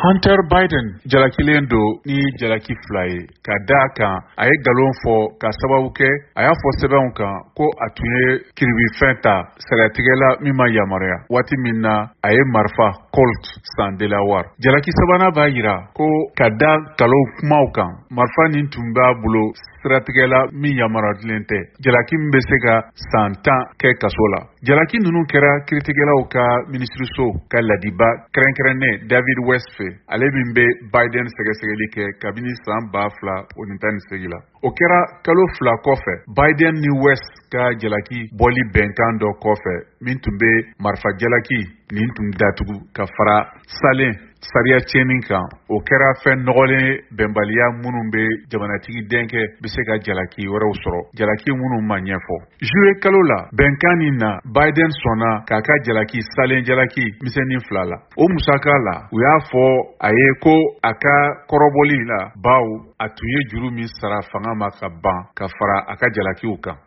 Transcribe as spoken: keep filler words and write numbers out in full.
Hunter Biden jalakilen do ni jalaki fila ye ka da kan a ye galon fɔ ka sababu kɛ a y'a fɔ sɛbɛnw kan ko a tun ye kiribifɛn ta sɛgɛtigɛla min ma yamaruya waati min na a ye marifa Colt san Delaware. Jalaki sabanan b'a yira ko ka da galon kumaw kan marifa nin tun b'a bolo siratigɛla min yamaruyalen tɛ. Jalaki min bɛ se ka san tan kɛ kaso la. Jalaki ninnu kɛra kiiritigɛlaw ka minisiriso ka ladiba kɛrɛnkɛrɛnnen David West fɛ, ale min bɛ Biden sɛgɛsɛgɛli kɛ kabini san ba fila o ni tan ni segin la. O kɛra kalo fila kɔfɛ Biden ni West ka jalaki bɔli bɛnkan dɔ kɔfɛ min tun bɛ marifa jalaki nin tun datugu ka fara salen sariya tiɲɛni kan. O kɛra fɛn nɔgɔlen bɛnbaliya minnu bɛ jamanatigi denkɛ bɛ se ka jalaki wɛrɛw sɔrɔ, jalaki minnu ma ɲɛfɔ. Juye kalo la bɛnkan nin na Biden sɔnna k'a ka jalaki salen jalaki misɛnnin fila la. O musaka la u y'a fɔ a ye ko a ka kɔrɔbɔli la baw a tun ye juru min sara fanga ma ka ban ka fara a ka jalakiw kan.